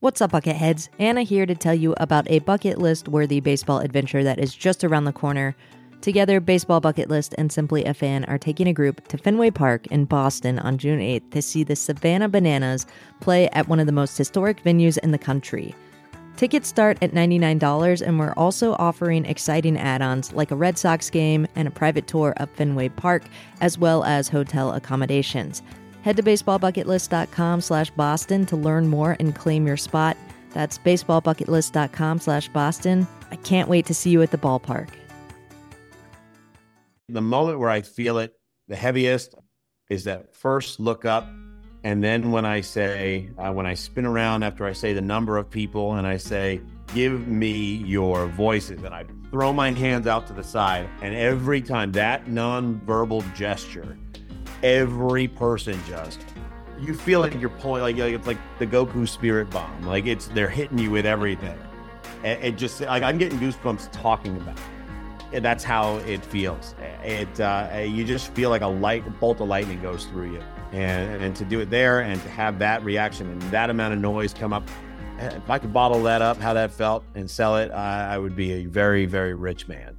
What's up, Bucketheads? Anna here to tell you about a bucket list worthy baseball adventure that is just around the corner. Together, Baseball Bucket List and Simply a Fan are taking a group to Fenway Park in Boston on June 8th to see the Savannah Bananas play at one of the most historic venues in the country. Tickets start at $99, and we're also offering exciting add-ons like a Red Sox game and a private tour of Fenway Park, as well as hotel accommodations. Head to baseballbucketlist.com/Boston to learn more and claim your spot. That's baseballbucketlist.com/Boston. I can't wait to see you at the ballpark. The moment where I feel it the heaviest is that first look up. And then when I say, when I spin around after I say the number of people and I say, give me your voices, and I throw my hands out to the side. And every time that nonverbal gesture, every person you feel like you're pulling, like it's like the Goku spirit bomb. Like they're hitting you with everything. It just, like, I'm getting goosebumps talking about it. And that's how it feels. You just feel like a bolt of lightning goes through you. And to do it there and to have that reaction and that amount of noise come up, if I could bottle that up, how that felt, and sell it, I would be a very, very rich man.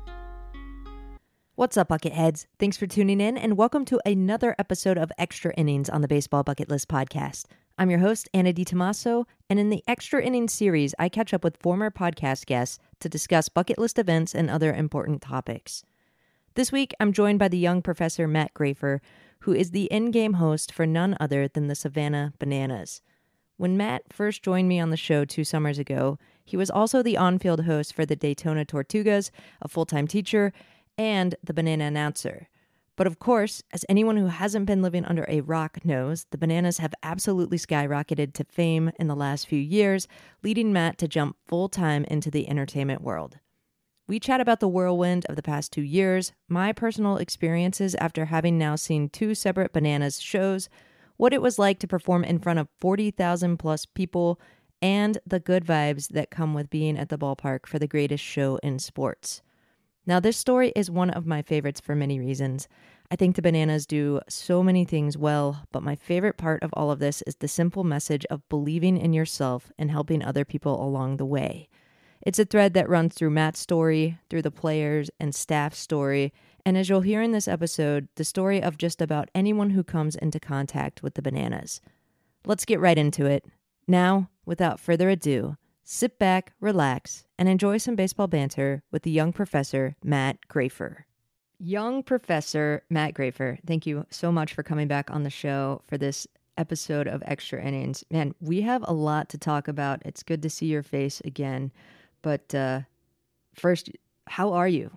What's up, Bucketheads? Thanks for tuning in, and welcome to another episode of Extra Innings on the Baseball Bucket List podcast. I'm your host, Anna DiTomaso, and in the Extra Innings series, I catch up with former podcast guests to discuss bucket list events and other important topics. This week, I'm joined by the young professor Matt Grafer, who is the in-game host for none other than the Savannah Bananas. When Matt first joined me on the show 2 summers ago, he was also the on-field host for the Daytona Tortugas, a full-time teacher, and the Banana announcer. But of course, as anyone who hasn't been living under a rock knows, the Bananas have absolutely skyrocketed to fame in the last few years, leading Matt to jump full-time into the entertainment world. We chat about the whirlwind of the past 2 years, my personal experiences after having now seen 2 separate Bananas shows, what it was like to perform in front of 40,000 plus people, and the good vibes that come with being at the ballpark for the greatest show in sports. Now, this story is one of my favorites for many reasons. I think the Bananas do so many things well, but my favorite part of all of this is the simple message of believing in yourself and helping other people along the way. It's a thread that runs through Matt's story, through the players and staff story, and as you'll hear in this episode, the story of just about anyone who comes into contact with the Bananas. Let's get right into it. Now, without further ado, sit back, relax, and enjoy some baseball banter with the young professor, Matt Grafer. Young professor Matt Grafer, thank you so much for coming back on the show for this episode of Extra Innings. Man, we have a lot to talk about. It's good to see your face again. But first, how are you?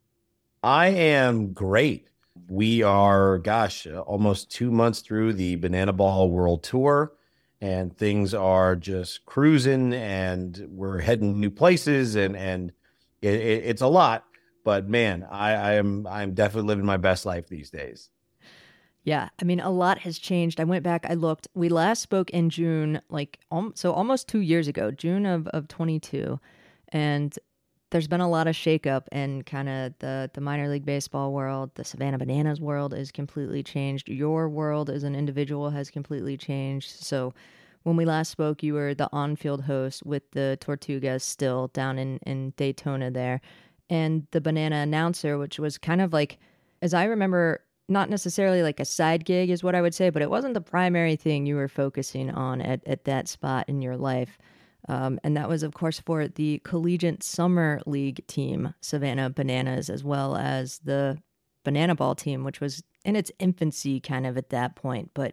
I am great. We are, almost 2 months through the Banana Ball World Tour. And things are just cruising, and we're heading new places, and it's a lot. But man, I'm definitely living my best life these days. Yeah, I mean, a lot has changed. I went back, I looked. We last spoke in June, so almost 2 years ago, June of 22, and there's been a lot of shakeup in kind of the minor league baseball world. The Savannah Bananas world is completely changed. Your world as an individual has completely changed. So when we last spoke, you were the on-field host with the Tortugas still down in Daytona there. And the Banana announcer, which was kind of like, as I remember, not necessarily like a side gig is what I would say, but it wasn't the primary thing you were focusing on at that spot in your life. And that was, of course, for the Collegiate Summer League team, Savannah Bananas, as well as the Banana Ball team, which was in its infancy kind of at that point. But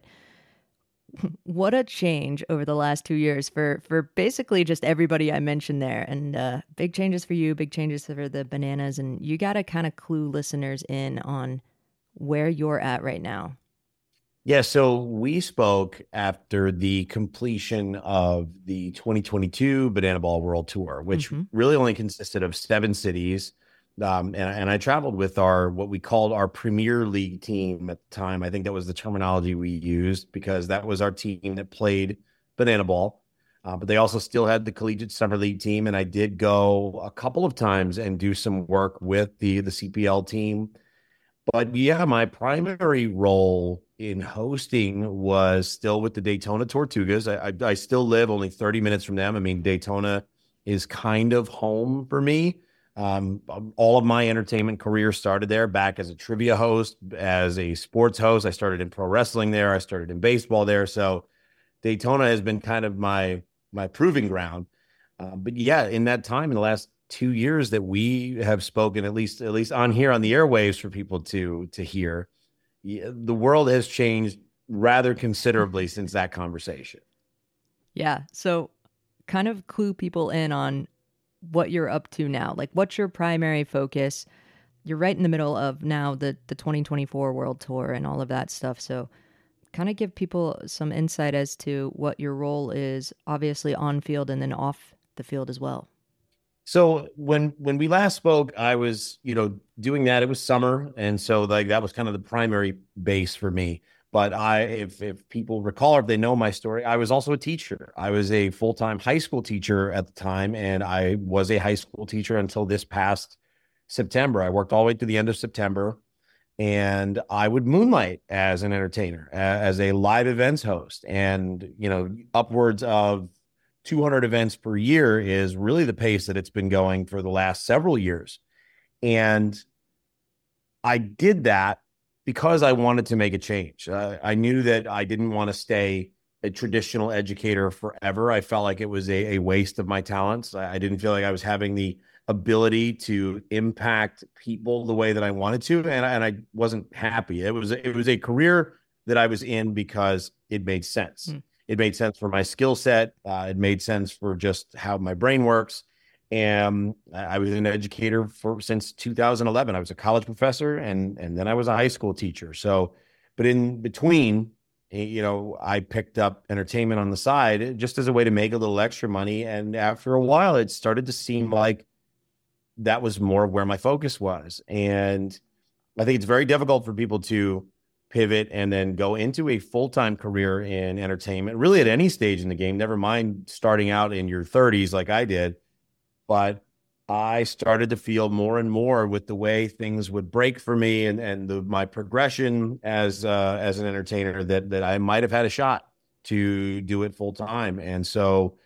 what a change over the last 2 years for basically just everybody I mentioned there. And big changes for you, big changes for the Bananas. And you got to kind of clue listeners in on where you're at right now. Yeah, so we spoke after the completion of the 2022 Banana Ball World Tour, which really only consisted of 7 cities. And I traveled with what we called our Premier League team at the time. I think that was the terminology we used because that was our team that played Banana Ball. But they also still had the Collegiate Summer League team. And I did go a couple of times and do some work with the CPL team. But yeah, my primary role in hosting was still with the Daytona Tortugas. I still live only 30 minutes from them. I mean, Daytona is kind of home for me. All of my entertainment career started there, back as a trivia host, as a sports host. I started in pro wrestling there. I started in baseball there. So Daytona has been kind of my proving ground. But yeah, in that time, in the last 2 years that we have spoken, at least on here on the airwaves for people to hear, the world has changed rather considerably since that conversation. Yeah. So kind of clue people in on what you're up to now. Like, what's your primary focus? You're right in the middle of now the 2024 World Tour and all of that stuff. So kind of give people some insight as to what your role is, obviously on field and then off the field as well. So when we last spoke, I was, doing that. It was summer, and so like that was kind of the primary base for me. But if people recall, or if they know my story, I was also a teacher. I was a full-time high school teacher at the time, and I was a high school teacher until this past September. I worked all the way to the end of September, and I would moonlight as an entertainer, as a live events host, and upwards of 200 events per year is really the pace that it's been going for the last several years. And I did that because I wanted to make a change. I knew that I didn't want to stay a traditional educator forever. I felt like it was a waste of my talents. I didn't feel like I was having the ability to impact people the way that I wanted to, and I wasn't happy. It was a career that I was in because it made sense. It made sense for my skill set. It made sense for just how my brain works. And I was an educator since 2011. I was a college professor, and then I was a high school teacher. So, but in between, I picked up entertainment on the side just as a way to make a little extra money. And after a while, it started to seem like that was more of where my focus was. And I think it's very difficult for people to pivot and then go into a full-time career in entertainment, really at any stage in the game, never mind starting out in your 30s like I did. But I started to feel more and more with the way things would break for me and my progression as an entertainer that I might have had a shot to do it full time. And so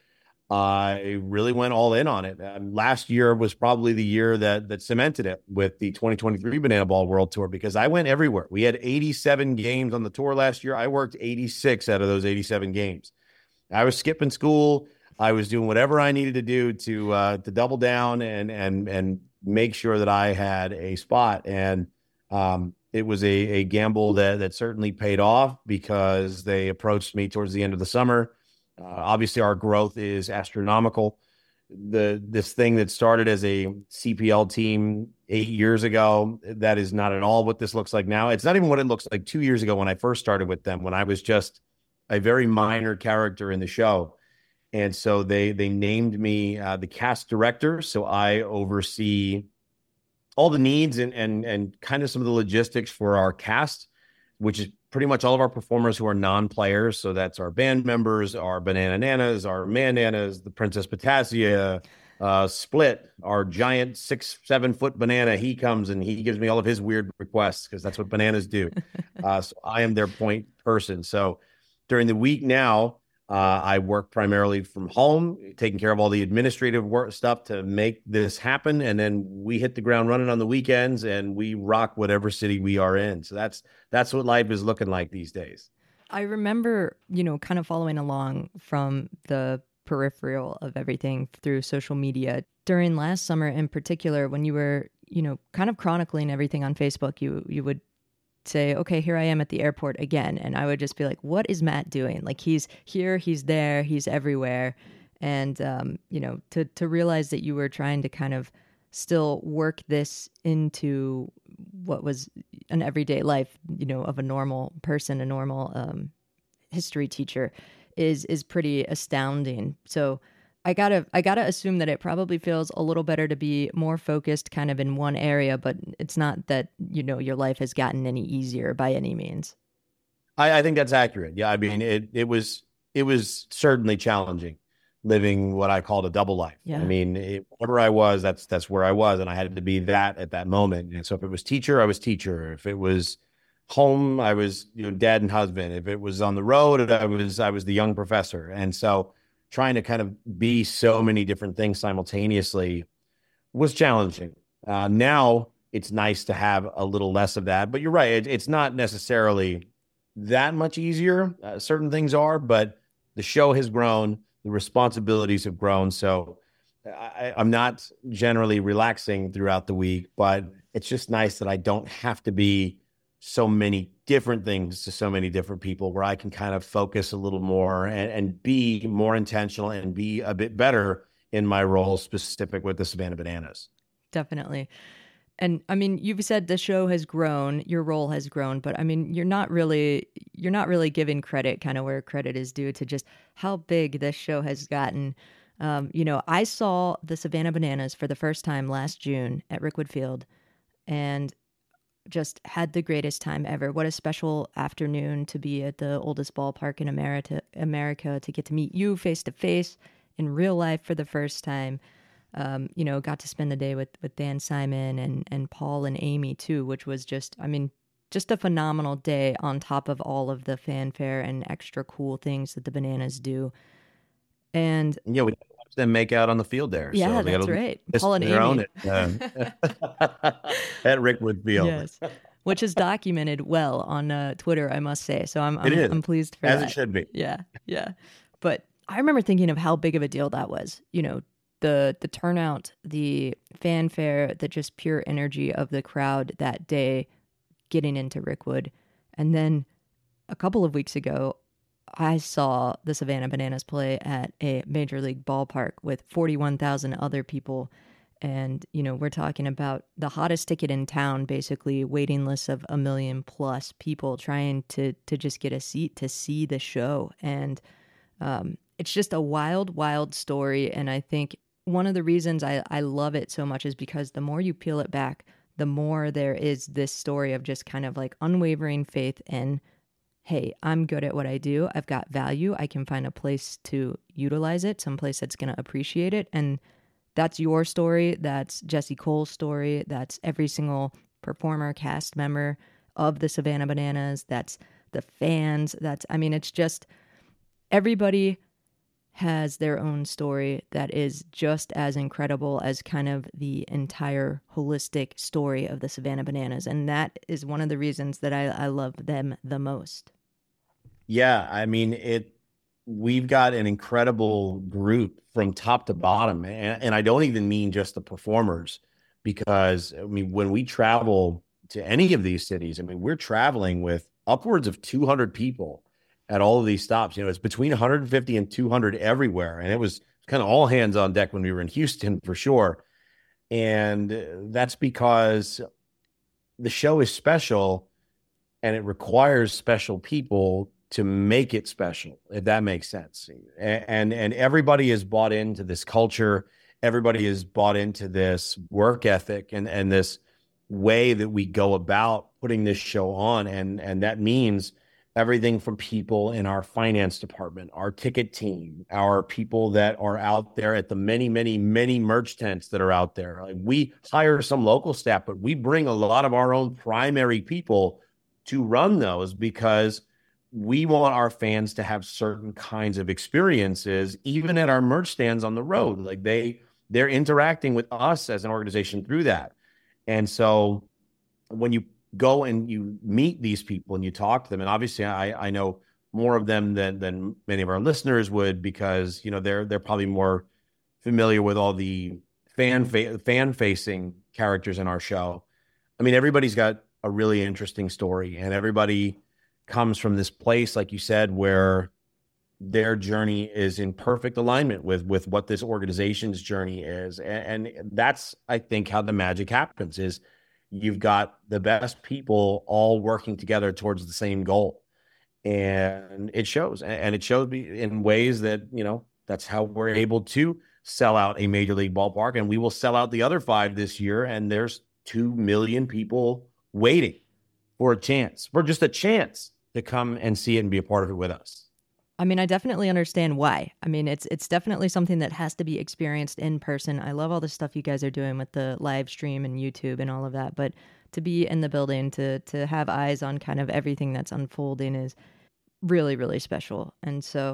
I really went all in on it. Last year was probably the year that cemented it with the 2023 Banana Ball World Tour, because I went everywhere. We had 87 games on the tour last year. I worked 86 out of those 87 games. I was skipping school. I was doing whatever I needed to do to double down and make sure that I had a spot. And it was a gamble that certainly paid off, because they approached me towards the end of the summer. Obviously, our growth is astronomical. This thing that started as a CPL team 8 years ago, that is not at all what this looks like now. It's not even what it looks like 2 years ago when I first started with them, when I was just a very minor character in the show. And so they named me the cast director. So I oversee all the needs and kind of some of the logistics for our cast, which is pretty much all of our performers who are non-players. So that's our band members, our Banana Nanas, our Man Nanas, the Princess Potassia, Split, our giant 6-7 foot banana. He comes and he gives me all of his weird requests, because that's what bananas do. So I am their point person. So during the week now, I work primarily from home, taking care of all the administrative work stuff to make this happen. And then we hit the ground running on the weekends, and we rock whatever city we are in. So that's what life is looking like these days. I remember, kind of following along from the peripheral of everything through social media during last summer in particular, when you were, kind of chronicling everything on Facebook. You would say, okay, here I am at the airport again. And I would just be like, what is Matt doing? Like, he's here, he's there, he's everywhere. And, to realize that you were trying to kind of still work this into what was an everyday life, of a normal person, a normal history teacher is pretty astounding. So I gotta assume that it probably feels a little better to be more focused kind of in one area, but it's not that, your life has gotten any easier by any means. I think that's accurate. Yeah. I mean, it was certainly challenging. living what I called a double life. Yeah. I mean, wherever I was, that's where I was, and I had to be that at that moment. And so if it was teacher, I was teacher. If it was home, I was, dad and husband. If it was on the road, I was the young professor. And so trying to kind of be so many different things simultaneously was challenging. Now it's nice to have a little less of that, but you're right. It's not necessarily that much easier. Certain things are, but the show has grown, the responsibilities have grown. So I'm not generally relaxing throughout the week, but it's just nice that I don't have to be so many different things to so many different people, where I can kind of focus a little more and be more intentional and be a bit better in my role specific with the Savannah Bananas. Definitely. And I mean, you've said the show has grown, your role has grown, but I mean, you're not really giving credit kind of where credit is due to just how big this show has gotten. I saw the Savannah Bananas for the first time last June at Rickwood Field and just had the greatest time ever. What a special afternoon to be at the oldest ballpark in America, to get to meet you face to face in real life for the first time. Got to spend the day with Dan Simon and Paul and Amy too, which was just a phenomenal day on top of all of the fanfare and extra cool things that the Bananas do. And yeah, we watched them make out on the field there. Yeah, so that's right. Paul and Amy at Rickwood Field. Yes, which is documented well on Twitter, I must say. So I'm pleased for that. As it should be. Yeah. But I remember thinking of how big of a deal that was. The turnout, the fanfare, the just pure energy of the crowd that day getting into Rickwood. And then a couple of weeks ago, I saw the Savannah Bananas play at a major league ballpark with 41,000 other people. And, we're talking about the hottest ticket in town, basically waiting lists of 1 million plus people trying to just get a seat to see the show. And it's just a wild, wild story. And I think one of the reasons I love it so much is because the more you peel it back, the more there is this story of just kind of like unwavering faith in, hey, I'm good at what I do. I've got value. I can find a place to utilize it, someplace that's going to appreciate it. And that's your story. That's Jesse Cole's story. That's every single performer, cast member of the Savannah Bananas. That's the fans. It's just everybody has their own story that is just as incredible as kind of the entire holistic story of the Savannah Bananas. And that is one of the reasons that I love them the most. Yeah, we've got an incredible group from top to bottom. And I don't even mean just the performers, because when we travel to any of these cities, we're traveling with upwards of 200 people at all of these stops. It's between 150 and 200 everywhere. And it was kind of all hands on deck when we were in Houston, for sure. And that's because the show is special and it requires special people to make it special, if that makes sense. And everybody is bought into this culture. Everybody is bought into this work ethic and this way that we go about putting this show on. And that means everything from people in our finance department, our ticket team, our people that are out there at the many, many, many merch tents that are out there. Like, we hire some local staff, but we bring a lot of our own primary people to run those, because we want our fans to have certain kinds of experiences, even at our merch stands on the road. Like, they're interacting with us as an organization through that. And so when you go and you meet these people and you talk to them, and obviously I know more of them than many of our listeners would, because they're probably more familiar with all the fan facing characters in our show. Everybody's got a really interesting story, and everybody comes from this place, like you said, where their journey is in perfect alignment with what this organization's journey is. And that's, I think, how the magic happens, is you've got the best people all working together towards the same goal. And it shows. And it shows me in ways that, that's how we're able to sell out a major league ballpark. And we will sell out the other 5 this year. And there's 2 million people waiting for just a chance to come and see it and be a part of it with us. I mean, I definitely understand why. I mean, it's definitely something that has to be experienced in person. I love all the stuff you guys are doing with the live stream and YouTube and all of that, but to be in the building, to have eyes on kind of everything that's unfolding is really, really special. And so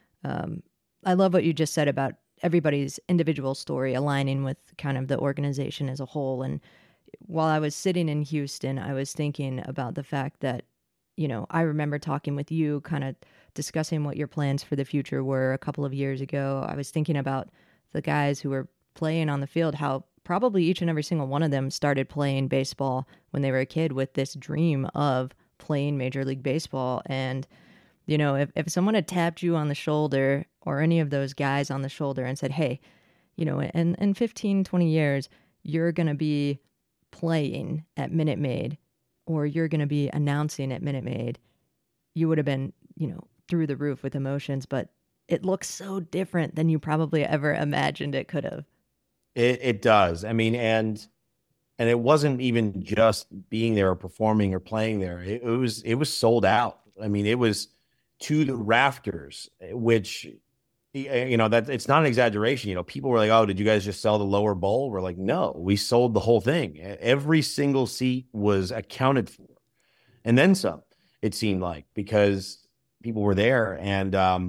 I love what you just said about everybody's individual story aligning with kind of the organization as a whole. And while I was sitting in Houston, I was thinking about the fact that, I remember talking with you, kind of discussing what your plans for the future were a couple of years ago. I was thinking about the guys who were playing on the field, how probably each and every single one of them started playing baseball when they were a kid with this dream of playing Major League Baseball. And, if someone had tapped you on the shoulder, or any of those guys on the shoulder, and said, hey, in 15, 20 years, you're going to be playing at Minute Maid, or you're going to be announcing at Minute Maid, you would have been, through the roof with emotions. But it looks so different than you probably ever imagined it could have. It does. I mean, and it wasn't even just being there or performing or playing there. It was sold out. I mean, it was to the rafters, which, that it's not an exaggeration. People were like, oh, did you guys just sell the lower bowl? We're like, no, we sold the whole thing. Every single seat was accounted for, and then some, it seemed like, because people were there. And,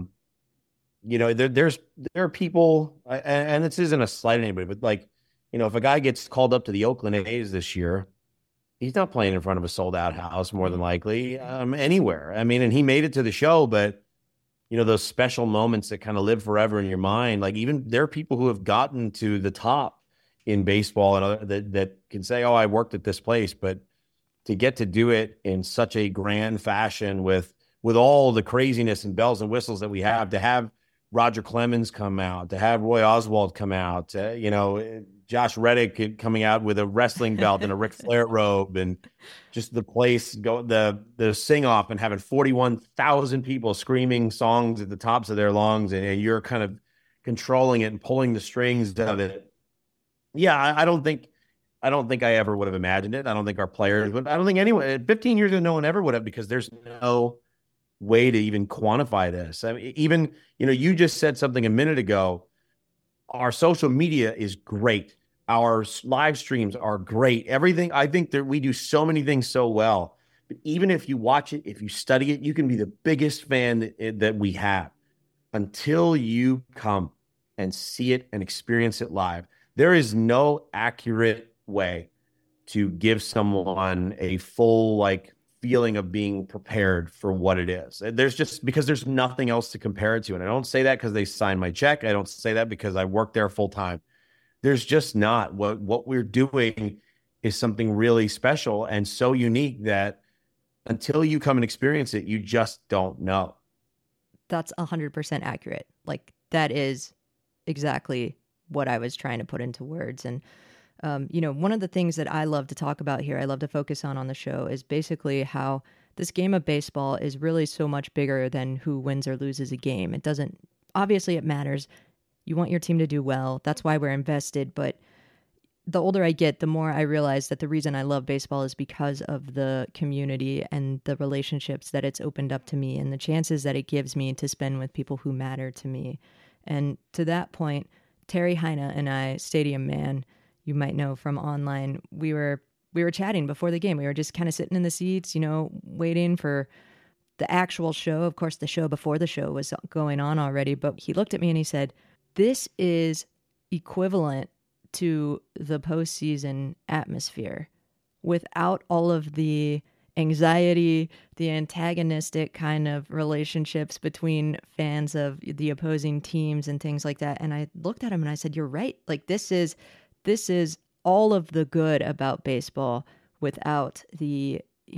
there are people, and this isn't a slight at anybody, but like, if a guy gets called up to the Oakland A's this year, he's not playing in front of a sold out house, more than likely, anywhere. I mean, and he made it to the show, but those special moments that kind of live forever in your mind, like, even there are people who have gotten to the top in baseball and that can say, oh, I worked at this place, but to get to do it in such a grand fashion with all the craziness and bells and whistles that we have, to have Roger Clemens come out, to have Roy Oswald come out, Josh Reddick coming out with a wrestling belt and a Ric Flair robe, and just the place the sing off, and having 41,000 people screaming songs at the tops of their lungs, and you're kind of controlling it and pulling the strings of it. Yeah, I don't think I ever would have imagined it. I don't think our players would. I don't think anyone 15 years ago, no one ever would have, because there's no way to even quantify this. I mean, even, you just said something a minute ago. Our social media is great. Our live streams are great. Everything, I think that we do so many things so well. But even if you watch it, if you study it, you can be the biggest fan that we have. Until you come and see it and experience it live, there is no accurate way to give someone a full, feeling of being prepared for what it is. Because there's nothing else to compare it to. And I don't say that because they signed my check. I don't say that because I work there full time. There's just not. What we're doing is something really special and so unique that until you come and experience it, you just don't know. That's 100% accurate. That is exactly what I was trying to put into words. And one of the things that I love to talk about here, I love to focus on the show, is basically how this game of baseball is really so much bigger than who wins or loses a game. Obviously it matters. You want your team to do well. That's why we're invested. But the older I get, the more I realize that the reason I love baseball is because of the community and the relationships that it's opened up to me, and the chances that it gives me to spend with people who matter to me. And to that point, Terry Heine and I, Stadium Man, you might know from online, we were chatting before the game. We were just kind of sitting in the seats, waiting for the actual show. Of course, the show before the show was going on already, but he looked at me and he said, this is equivalent to the postseason atmosphere without all of the anxiety, the antagonistic kind of relationships between fans of the opposing teams and things like that. And I looked at him and I said, you're right. This is all of the good about baseball without the,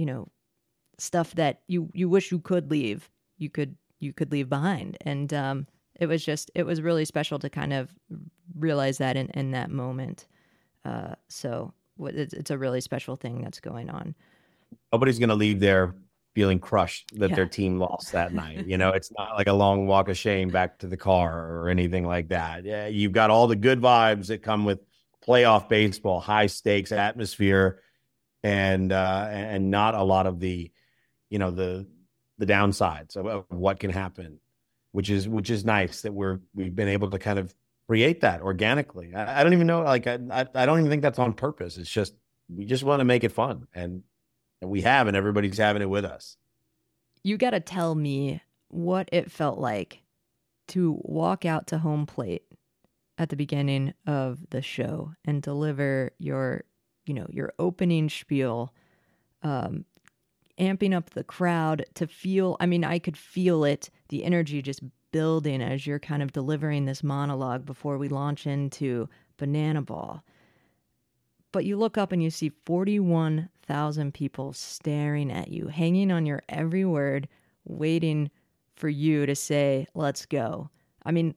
stuff that you wish you could leave, you could leave behind. And it was really special to kind of realize that in that moment. So it's a really special thing that's going on. Nobody's going to leave there feeling crushed that their team lost that night. It's not like a long walk of shame back to the car or anything like that. Yeah, you've got all the good vibes that come with playoff baseball, high stakes atmosphere, and not a lot of the, the downsides of what can happen. which is nice that we've been able to kind of create that organically. I don't even know, like I don't even think that's on purpose. It's just we just want to make it fun, and we have, and everybody's having it with us. You got to tell me what it felt like to walk out to home plate at the beginning of the show and deliver your opening spiel, amping up the crowd to feel, I mean, I could feel it, the energy just building as you're kind of delivering this monologue before we launch into Banana Ball. But you look up and you see 41,000 people staring at you, hanging on your every word, waiting for you to say, let's go. I mean,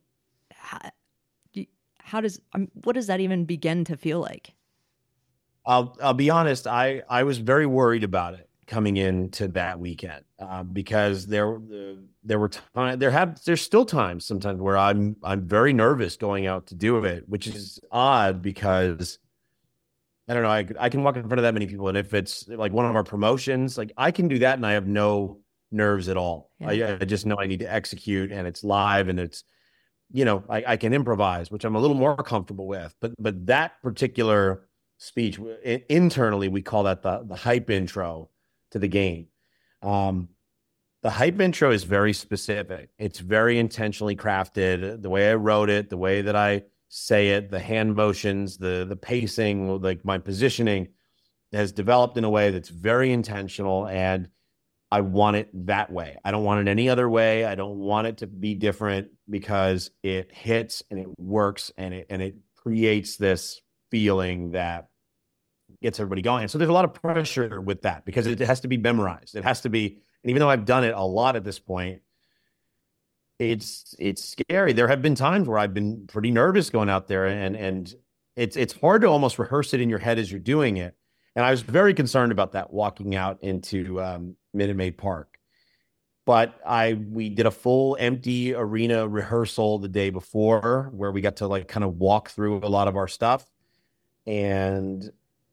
what does that even begin to feel like? I'll be honest. I was very worried about it coming into that weekend because there's still times sometimes where I'm very nervous going out to do it, which is odd because I don't know. I can walk in front of that many people, and if it's like one of our promotions, like I can do that, and I have no nerves at all. Yeah. I just know I need to execute, and it's live, and it's I can improvise, which I'm a little more comfortable with. But that particular speech, internally, we call that the hype intro to the game. The hype intro is very specific. It's very intentionally crafted. The way I wrote it, the way that I say it, the hand motions, the pacing, like my positioning has developed in a way that's very intentional, and I want it that way. I don't want it any other way. I don't want it to be different because it hits and it works and it creates this feeling that gets everybody going. So there's a lot of pressure with that because it has to be memorized. It has to be, and even though I've done it a lot at this point, it's scary. There have been times where I've been pretty nervous going out there, and it's hard to almost rehearse it in your head as you're doing it. And I was very concerned about that walking out into Minute Maid Park. But we did a full empty arena rehearsal the day before where we got to like kind of walk through a lot of our stuff. And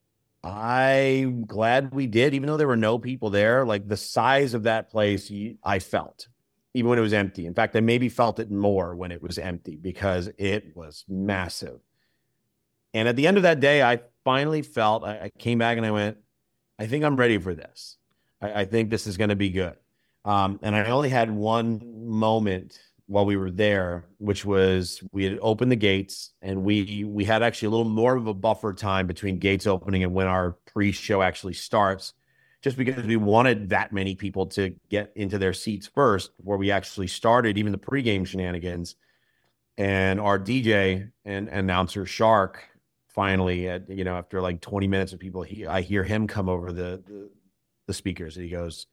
I'm glad we did, even though there were no people there. Like the size of that place, I felt, even when it was empty. In fact, I maybe felt it more when it was empty because it was massive. And at the end of that day, I finally felt, I came back and I went, I think I'm ready for this. I think this is going to be good. And I only had one moment while we were there, which was we had opened the gates, and we had actually a little more of a buffer time between gates opening and when our pre-show actually starts, just because we wanted that many people to get into their seats first before we actually started even the pregame shenanigans. And our DJ and announcer Shark finally, after like 20 minutes of people, I hear him come over the speakers, and he goes,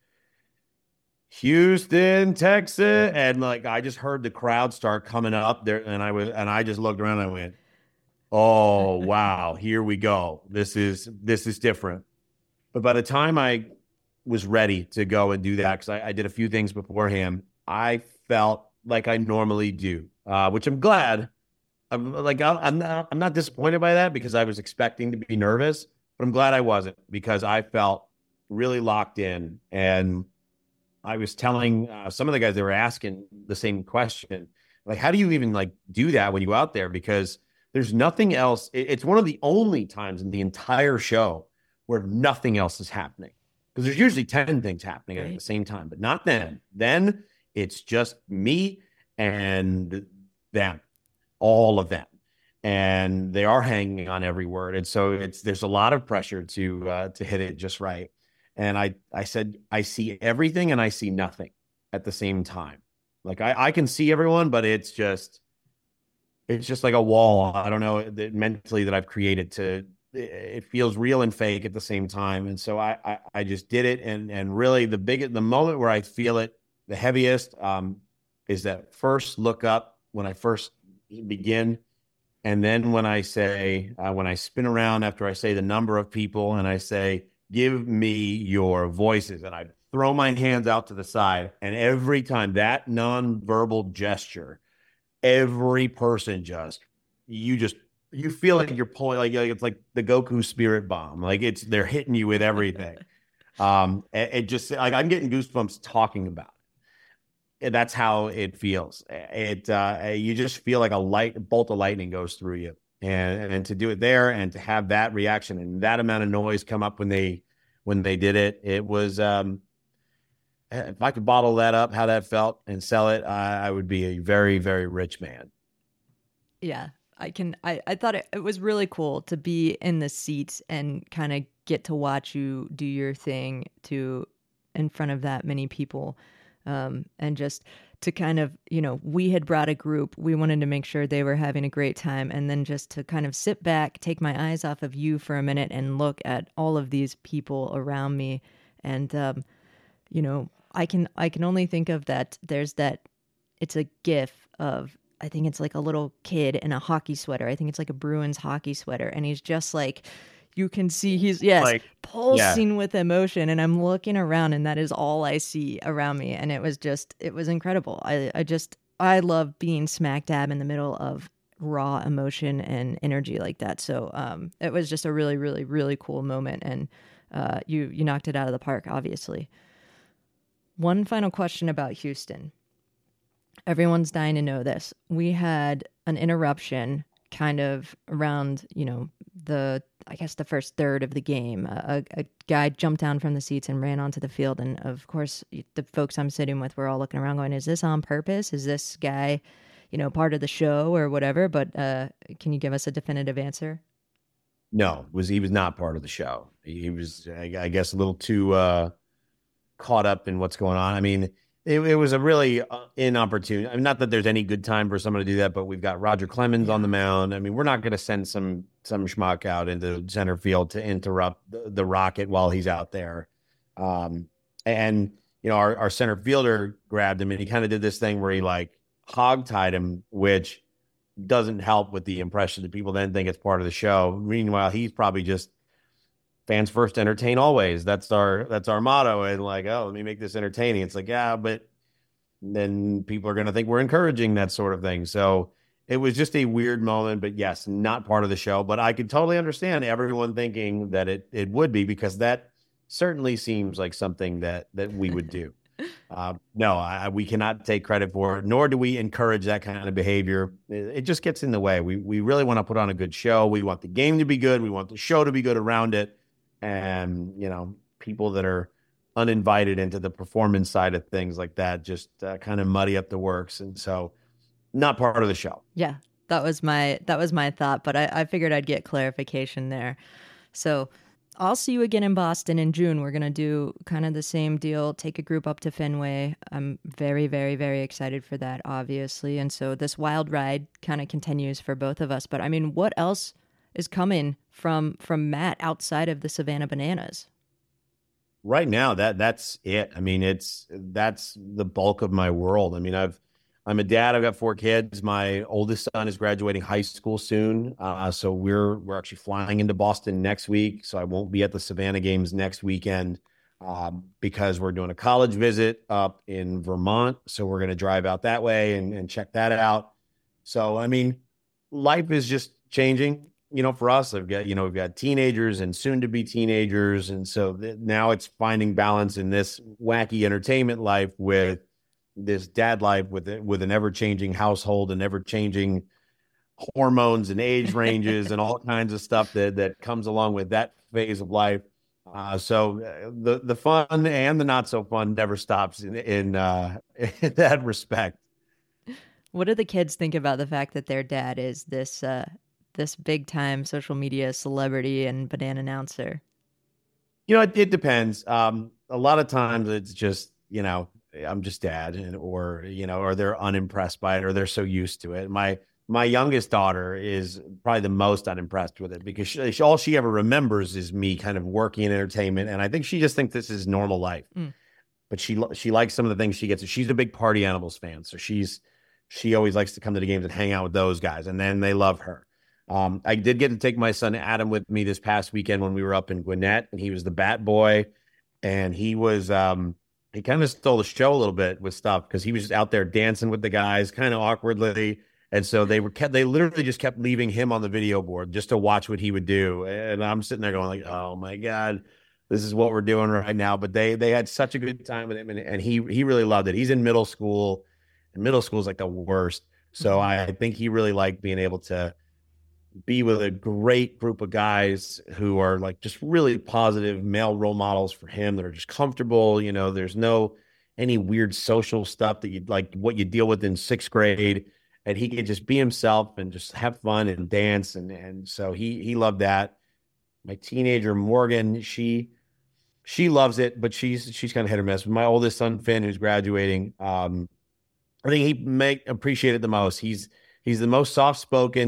Houston, Texas. And like, I just heard the crowd start coming up there, and I just looked around and I went, oh, wow, here we go. This is different. But by the time I was ready to go and do that, because I did a few things beforehand, I felt like I normally do, which I'm glad. I'm not disappointed by that because I was expecting to be nervous, but I'm glad I wasn't because I felt really locked in. And I was telling some of the guys, they were asking the same question, like, how do you even like do that when you're out there? Because there's nothing else. It's one of the only times in the entire show where nothing else is happening, because there's usually 10 things happening at the same time, but not then. Then it's just me and them, all of them, and they are hanging on every word. And so there's a lot of pressure to hit it just right. And I said, I see everything and I see nothing at the same time. Like I can see everyone, but it's just like a wall. I don't know mentally that I've created it feels real and fake at the same time. And so I just did it. And really the moment where I feel it the heaviest is that first look up when I first begin. And then when I say, when I spin around after I say the number of people and I say, give me your voices, and I throw my hands out to the side, and every time that nonverbal gesture, every person you feel like you're pulling, like it's like the Goku spirit bomb, like they're hitting you with everything. It just like I'm getting goosebumps talking about that's how it feels. You just feel like a bolt of lightning goes through you, and to do it there and to have that reaction and that amount of noise come up when they did it, it was. If I could bottle that up, how that felt, and sell it, I would be a very, very rich man. Yeah, I thought it was really cool to be in the seats and kind of get to watch you do your thing in front of that many people. And just to kind of, we had brought a group, we wanted to make sure they were having a great time. And then just to kind of sit back, take my eyes off of you for a minute and look at all of these people around me. And, I can only think of that. It's a gif of, I think it's like a little kid in a hockey sweater. I think it's like a Bruins hockey sweater. And he's just like, you can see he's pulsing with emotion. And I'm looking around and that is all I see around me. And it was incredible. I love being smack dab in the middle of raw emotion and energy like that. So it was just a really, really, really cool moment. And you knocked it out of the park, obviously. One final question about Houston. Everyone's dying to know this. We had an interruption kind of around, the first third of the game. A guy jumped down from the seats and ran onto the field. And of course, the folks I'm sitting with were all looking around going, is this on purpose? Is this guy, part of the show or whatever? But can you give us a definitive answer? No, he was not part of the show. He was, I guess, a little too caught up in what's going on. I mean, it was a really inopportune. I mean, not that there's any good time for someone to do that, but we've got Roger Clemens on the mound. I mean, we're not going to send some schmuck out into center field to interrupt the Rocket while he's out there. And our center fielder grabbed him, and he kind of did this thing where he like hog-tied him, which doesn't help with the impression that people then think it's part of the show. Meanwhile, he's probably just fans first, entertain always. That's our motto. And like, oh, let me make this entertaining. It's like, yeah, but then people are going to think we're encouraging that sort of thing. So it was just a weird moment, but yes, not part of the show. But I could totally understand everyone thinking that it would be, because that certainly seems like something that we would do. No, we cannot take credit for it, nor do we encourage that kind of behavior. It just gets in the way. We really want to put on a good show. We want the game to be good. We want the show to be good around it. And, people that are uninvited into the performance side of things like that just kind of muddy up the works. And so not part of the show. Yeah, that was my thought, but I figured I'd get clarification there. So I'll see you again in Boston in June. We're going to do kind of the same deal, take a group up to Fenway. I'm very, very, very excited for that, obviously. And so this wild ride kind of continues for both of us. But I mean, what else is coming from Matt outside of the Savannah Bananas? Right now, that's it. I mean, that's the bulk of my world. I mean, I'm a dad. I've got 4 kids. My oldest son is graduating high school soon. So we're actually flying into Boston next week. So I won't be at the Savannah games next weekend because we're doing a college visit up in Vermont. So we're going to drive out that way and check that out. So, I mean, life is just changing. For us, we've got teenagers and soon to be teenagers. And so now it's finding balance in this wacky entertainment life with this dad life with an ever-changing household and ever-changing hormones and age ranges and all kinds of stuff that comes along with that phase of life. So the fun and the not so fun never stops in that respect. What do the kids think about the fact that their dad is this big time social media celebrity and banana announcer? It depends. A lot of times it's just, I'm just dad, or they're unimpressed by it, or they're so used to it. My youngest daughter is probably the most unimpressed with it, because all she ever remembers is me kind of working in entertainment. And I think she just thinks this is normal life, but she likes some of the things she gets. She's a big Party Animals fan. So she always likes to come to the games and hang out with those guys, and then they love her. I did get to take my son Adam with me this past weekend when we were up in Gwinnett, and he was the bat boy, and he was, he kind of stole the show a little bit with stuff, because he was just out there dancing with the guys kind of awkwardly. And so they literally just kept leaving him on the video board just to watch what he would do. And I'm sitting there going like, oh my God, this is what we're doing right now. But they had such a good time with him, and he really loved it. He's in middle school, and middle school is like the worst. So I think he really liked being able to be with a great group of guys who are like just really positive male role models for him that are just comfortable. You know, there's no any weird social stuff that you'd like what you deal with in sixth grade. And he could just be himself and just have fun and dance. And so he loved that. My teenager Morgan, she loves it, but she's kind of hit or miss. My oldest son Finn, who's graduating, I think he may appreciate it the most. He's the most soft spoken.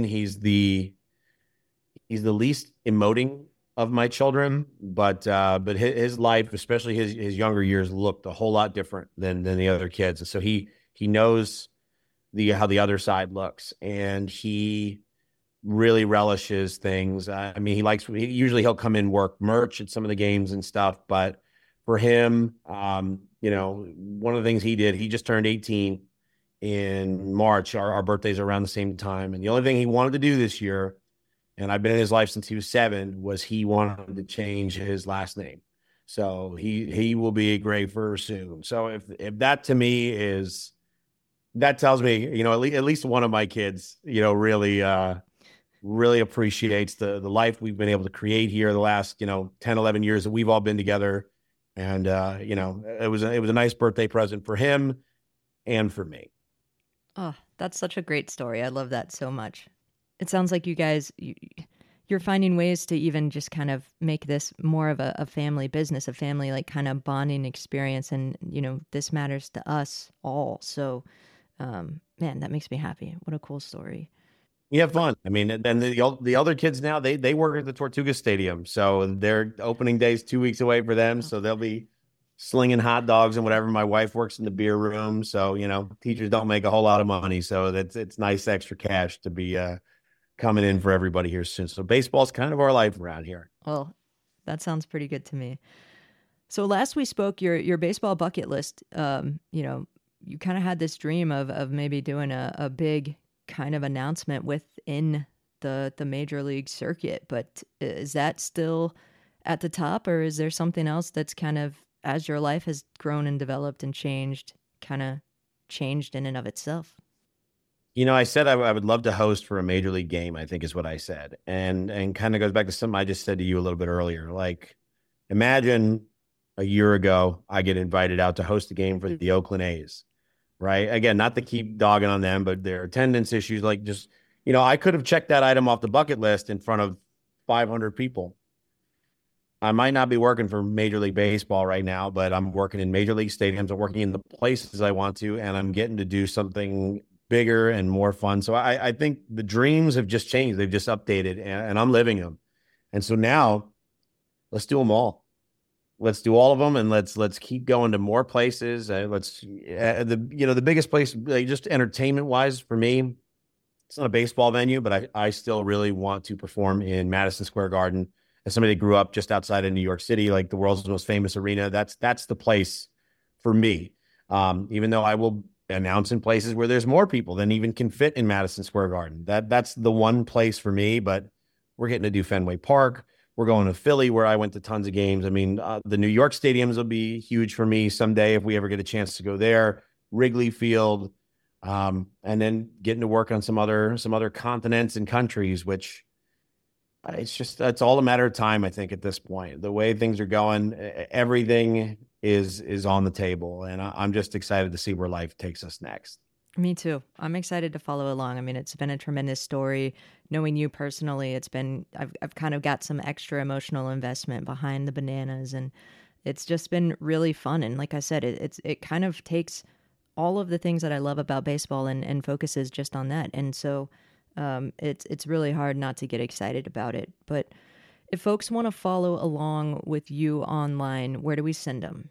He's the least emoting of my children, but his life, especially his younger years, looked a whole lot different than the other kids. And so he knows how the other side looks, and he really relishes things. I mean, usually he'll come in work merch at some of the games and stuff, but for him, one of the things he did, he just turned 18 in March. Our birthdays are around the same time, and the only thing he wanted to do this year, and I've been in his life since he was 7, was he wanted to change his last name. So he will be a Grafer soon. So if that to me that tells me, at least one of my kids, really appreciates the life we've been able to create here the last, 10, 11 years that we've all been together. And, it was a nice birthday present for him and for me. Oh, that's such a great story. I love that so much. It sounds like you guys, you're finding ways to even just kind of make this more of a family business, a family like kind of bonding experience. And, this matters to us all. So, man, that makes me happy. What a cool story. You have fun. I mean, and the other kids now, they work at the Tortuga Stadium. So their opening day's 2 weeks away for them. So they'll be slinging hot dogs and whatever. My wife works in the beer room. So, teachers don't make a whole lot of money. So it's nice extra cash to be coming in for everybody here soon. So baseball's kind of our life around here. Well, that sounds pretty good to me. So last we spoke, your baseball bucket list, you kind of had this dream of maybe doing a big kind of announcement within the major league circuit, but is that still at the top, or is there something else that's kind of, as your life has grown and developed and changed, kind of changed in and of itself? I said I would love to host for a major league game, I think is what I said. And kind of goes back to something I just said to you a little bit earlier. Like, imagine a year ago, I get invited out to host a game for the Oakland A's, right? Again, not to keep dogging on them, but their attendance issues, like just, I could have checked that item off the bucket list in front of 500 people. I might not be working for Major League Baseball right now, but I'm working in major league stadiums. I'm working in the places I want to, and I'm getting to do something bigger and more fun. So I think the dreams have just changed. They've just updated, and I'm living them. And so now let's do them all. Let's do all of them, and let's keep going to more places. The biggest place, like, just entertainment wise for me, it's not a baseball venue, but I still really want to perform in Madison Square Garden. As somebody that grew up just outside of New York City, like the world's most famous arena, that's the place for me. Even though I will announce in places where there's more people than even can fit in Madison Square Garden. That's the one place for me. But we're getting to do Fenway Park. We're going to Philly, where I went to tons of games. I mean, the New York stadiums will be huge for me someday if we ever get a chance to go there. Wrigley Field, and then getting to work on some other continents and countries, which it's all a matter of time. I think at this point, the way things are going, everything is on the table, and I'm just excited to see where life takes us next. Me too. I'm excited to follow along. I mean, it's been a tremendous story. Knowing you personally, I've kind of got some extra emotional investment behind the Bananas, and it's just been really fun. And like I said, it kind of takes all of the things that I love about baseball and focuses just on that. And so it's really hard not to get excited about it. But if folks want to follow along with you online, where do we send them?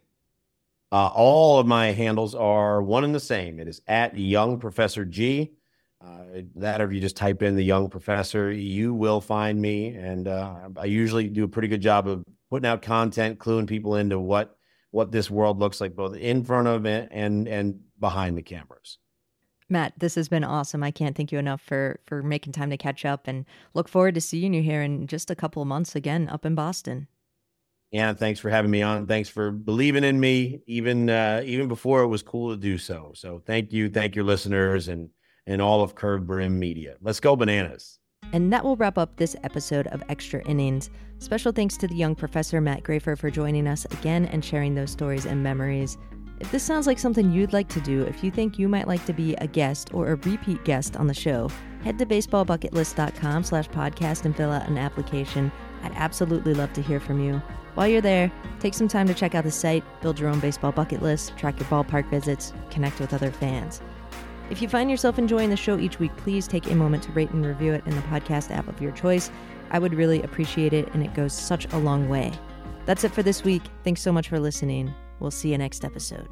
All of my handles are one and the same. It is at Young Professor G. That, or if you just type in the Young Professor, you will find me. And I usually do a pretty good job of putting out content, cluing people into what this world looks like, both in front of it and behind the cameras. Matt, this has been awesome. I can't thank you enough for making time to catch up, and look forward to seeing you here in just a couple of months again up in Boston. Anna, thanks for having me on. Thanks for believing in me, even before it was cool to do so. So thank you your listeners and all of Curved Brim Media. Let's go Bananas. And that will wrap up this episode of Extra Innings. Special thanks to the young professor Matt Grafer for joining us again and sharing those stories and memories. If this sounds like something you'd like to do, if you think you might like to be a guest or a repeat guest on the show, head to baseballbucketlist.com/podcast and fill out an application. I'd absolutely love to hear from you. While you're there, take some time to check out the site, build your own baseball bucket list, track your ballpark visits, connect with other fans. If you find yourself enjoying the show each week, please take a moment to rate and review it in the podcast app of your choice. I would really appreciate it, and it goes such a long way. That's it for this week. Thanks so much for listening. We'll see you next episode.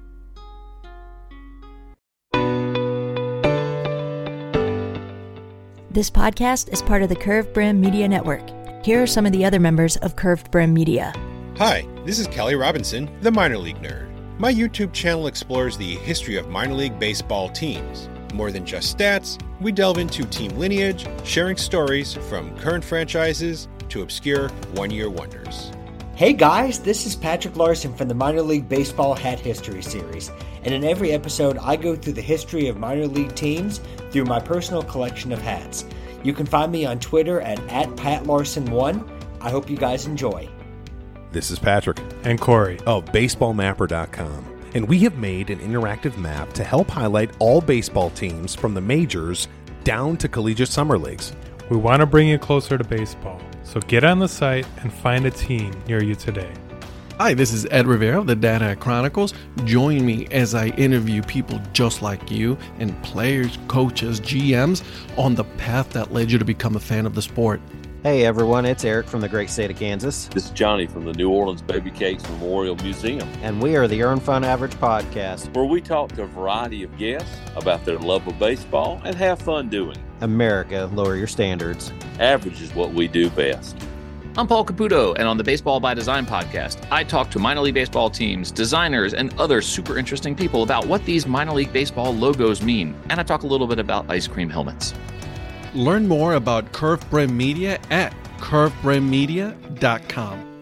This podcast is part of the Curved Brim Media Network. Here are some of the other members of Curved Brim Media. Hi, this is Kelly Robinson, the Minor League Nerd. My YouTube channel explores the history of minor league baseball teams. More than just stats, we delve into team lineage, sharing stories from current franchises to obscure one-year wonders. Hey guys, this is Patrick Larson from the Minor League Baseball Hat History Series, and in every episode I go through the history of minor league teams through my personal collection of hats. You can find me on Twitter at @PatLarson1. I hope you guys enjoy. This is Patrick and Corey of BaseballMapper.com, and we have made an interactive map to help highlight all baseball teams from the majors down to collegiate summer leagues. We want to bring you closer to baseball, so get on the site and find a team near you today. Hi, this is Ed Rivera of the Data Chronicles. Join me as I interview people just like you and players, coaches, GMs on the path that led you to become a fan of the sport. Hey everyone, it's Eric from the great state of Kansas. This is Johnny from the New Orleans Baby Cakes Memorial Museum. And we are the Earn Fun Average Podcast, where we talk to a variety of guests about their love of baseball and have fun doing it. America, lower your standards. Average is what we do best. I'm Paul Caputo, and on the Baseball by Design podcast, I talk to minor league baseball teams, designers, and other super interesting people about what these minor league baseball logos mean. And I talk a little bit about ice cream helmets. Learn more about Curved Brim Media at curvedbrimmedia.com.